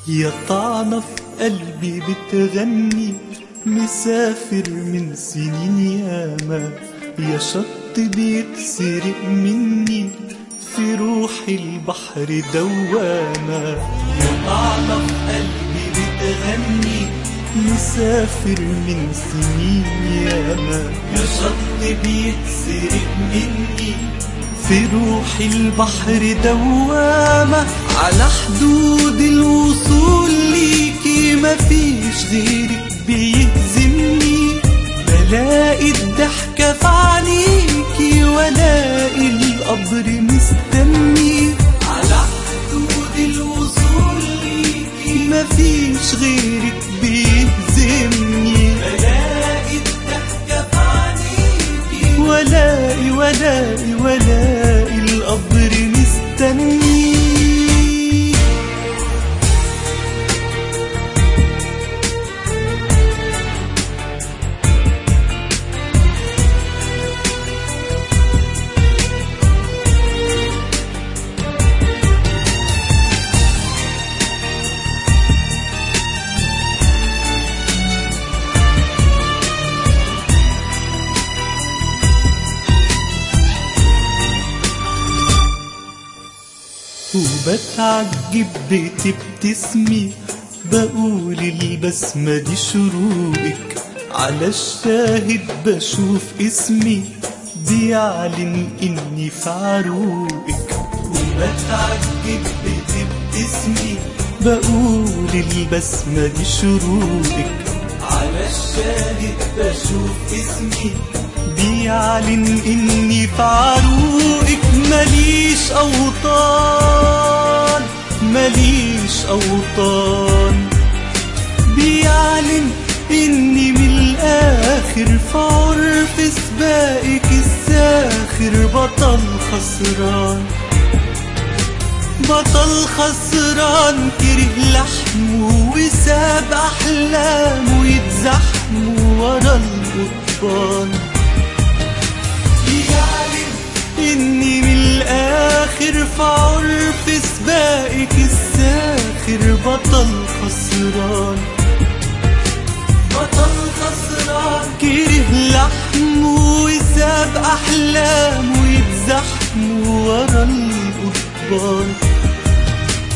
يا طعنة في قلبي بتغني، مسافر من سنين ياما، يا شط بيتسرق مني، في روحي البحر دوامة. يا طعنة في قلبي بتغني، مسافر من سنين ياما، يا شط بيتسرق مني، في روحي البحر دوامة. على حدود الوصول ليكي مفيش غيرك بيهزمني، بلاقي الضحكة في عينيكي ولاقي القبر مستني. على حدود الوصول ليكي مفيش غيرك بيهزمني، بلاقي الضحكة في عينيكي ولاقي القبر مستني. وبتعجب بتبتسمي، بقول البسمة دي شروقك، على الشاهد بشوف اسمي بيعلن اني في عروقك. وبتعجب بتبتسمي، بقول البسمة دي شروقك، على الشاهد بشوف اسمي بيعلن اني في عروقك. ماليش اوطان ماليش اوطان، بيعلن اني من الاخر في عرف سباقك الساخر، بطل خسران بطل خسران. كره لحمه وساب احلامه يتزحموا ورا القضبان، يعلن اني من الاخر في عرف سباقك الساخر، بطل خسران بطل خسران. كره لحمه وساب احلامه يتزحموا ورا القضبان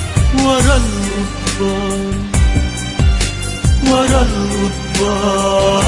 ورا القضبان ورا القضبان.